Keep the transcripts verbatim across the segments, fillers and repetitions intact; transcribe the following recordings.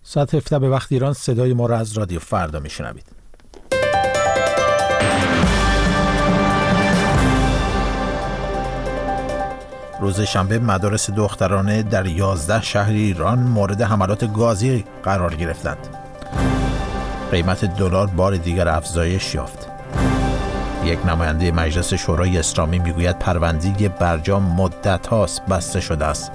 ساعت هفده به وقت ایران صدای ما را از رادیو فردا میشنوید. روز شنبه مدارس دخترانه در یازده شهر ایران مورد حملات گازی قرار گرفتند. قیمت دلار بار دیگر افزایش یافت. یک نماینده مجلس شورای اسلامی میگوید پرونده برجام مدت هاست بسته شده است.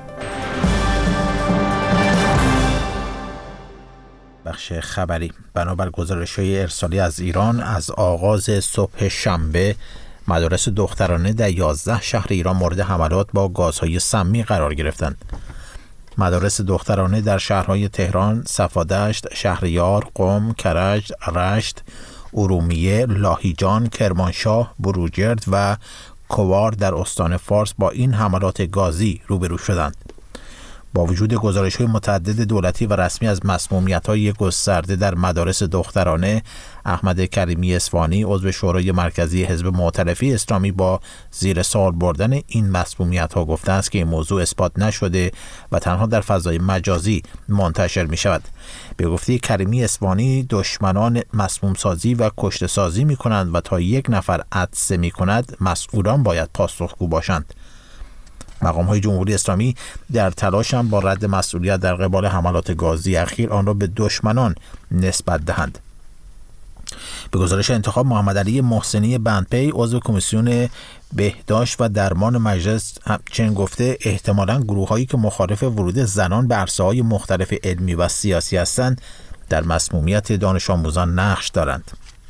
بخش خبری: بنابر گزارش‌های ارسالی از ایران، از آغاز صبح شنبه مدارس دخترانه در یازده شهر ایران مورد حملات با گازهای سمی قرار گرفتند. مدارس دخترانه در شهرهای تهران، صفادشت، شهریار، قم، کرج، رشت، ارومیه، لاهیجان، کرمانشاه، بروجرد و کوار در استان فارس با این حملات گازی روبرو شدند. با وجود گزارش‌های متعدد دولتی و رسمی از مسمومیت‌های گسترده در مدارس دخترانه، احمد کریمی اصفهانی عضو شورای مرکزی حزب مؤتلفه اسلامی با زیر سوال بردن این مسمومیت‌ها گفته است که این موضوع اثبات نشده و تنها در فضای مجازی منتشر می‌شود. به گفته کریمی اصفهانی، دشمنان مسموم سازی و کشته سازی می‌کنند و تا یک نفر عطسه می‌کند مسئولان باید پاسخگو باشند. مقام‌های جمهوری اسلامی در تلاشند با رد مسئولیت در قبال حملات گازی اخیر آن را به دشمنان نسبت دهند. به گزارش انتخاب محمد علی محسنی بندپی عضو کمیسیون بهداشت و درمان مجلس همچنین گفته احتمالاً گروه‌هایی که مخالف ورود زنان به عرصه‌های مختلف علمی و سیاسی هستند در مسمومیت دانش آموزان نقش دارند.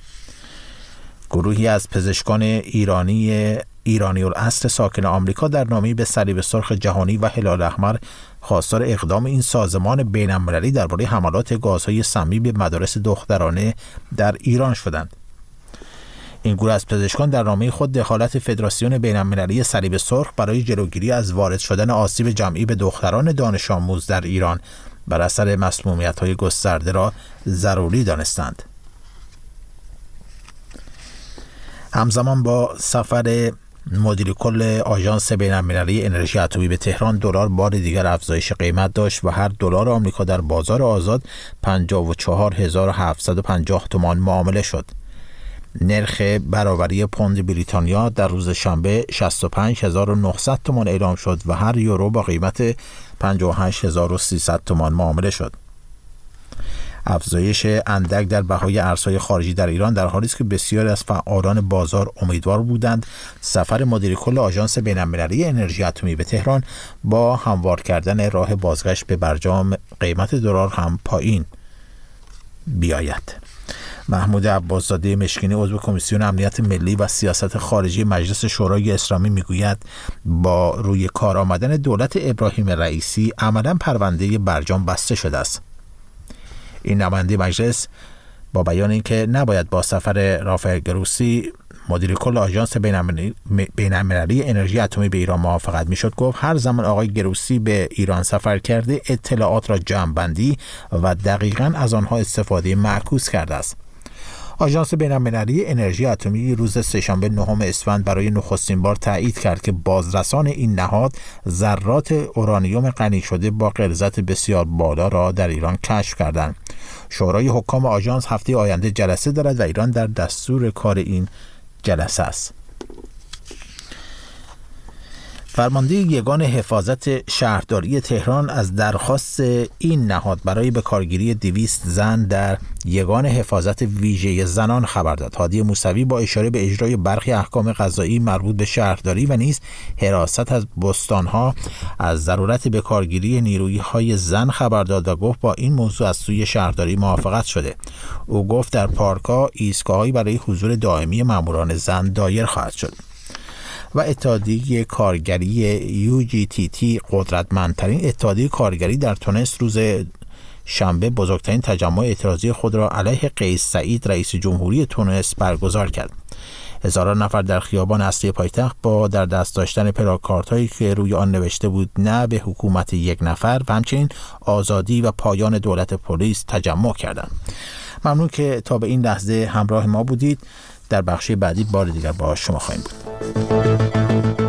گروهی از پزشکان ایرانی ایرانی الاصل ساکن آمریکا در نامه‌ای به صلیب سرخ جهانی و هلال احمر خواستار اقدام این سازمان بین‌المللی درباره حملات گازهای سمی به مدارس دخترانه در ایران شدند. این گروه از پزشکان در نامه خود دخالت فدراسیون بین‌المللی صلیب سرخ برای جلوگیری از وارد شدن آسیب جمعی به دختران دانش آموز در ایران بر اثر مسمومیت‌های گسترده را ضروری دانستند. همزمان با سفر مدیر کل آژانس بین‌المللی انرژی اتمی به تهران، دلار بار دیگر افزایش قیمت داشت و هر دلار آمریکا در بازار آزاد پنجاه و چهار هزار و هفتصد و پنجاه تومان معامله شد. نرخ برابری پوند بریتانیا در روز شنبه شصت و پنج هزار و نهصد تومان اعلام شد و هر یورو با قیمت پنجاه و هشت هزار و سیصد تومان معامله شد. افزایش اندک در بهای ارزهای خارجی در ایران در حالی است که بسیاری از فعالان بازار امیدوار بودند سفر مدیر کل آژانس بین‌المللی انرژی اتمی به تهران با هموار کردن راه بازگشت به برجام قیمت دلار هم پایین بیاید. محمود عباس‌زاده مشکینی عضو کمیسیون امنیت ملی و سیاست خارجی مجلس شورای اسلامی میگوید با روی کار آمدن دولت ابراهیم رئیسی عملاً پرونده برجام بسته شده است. این نماینده مجلس با بیان اینکه نباید با سفر رافائل گروسی مدیر کل آژانس بین‌المللی انرژی اتمی به ایران موافقت میشد گفت هر زمان آقای گروسی به ایران سفر کرده اطلاعات را جمع‌بندی و دقیقاً از آنها استفاده معکوس کرده است. آژانس بین‌المللی انرژی اتمی روز سه‌شنبه نهم اسفند برای نخستین بار تایید کرد که بازرسان این نهاد ذرات اورانیوم غنی شده با غلظت بسیار بالا را در ایران کشف کردند. شورای حکام آژانس هفته آینده جلسه دارد و ایران در دستور کار این جلسه است. فرمانده یگان حفاظت شهرداری تهران از درخواست این نهاد برای بکارگیری دویست زن در یگان حفاظت ویژه زنان خبر داد. هادی موسوی با اشاره به اجرای برخی احکام قضایی مربوط به شهرداری و نیز حراست از بستانها از ضرورت بکارگیری نیروهای زن خبر داد و گفت با این موضوع از سوی شهرداری موافقت شده. او گفت در پارک‌ها ایستگاه‌هایی برای حضور دائمی ماموران زن دایر خواهد شد. و اتحادیه کارگری یو جی تی تی قدرتمندترین اتحادیه کارگری در تونس روز شنبه بزرگترین تجمع اعتراضی خود را علیه قیس سعید رئیس جمهوری تونس برگزار کرد. هزاران نفر در خیابان اصلی پایتخت با در دست داشتن پلاکاردهایی که روی آن نوشته بود نه به حکومت یک نفر و همچنین آزادی و پایان دولت پلیس تجمع کردند. ممنون که تا به این لحظه همراه ما بودید. در بخش بعدی بار دیگر با شما خواهیم بود.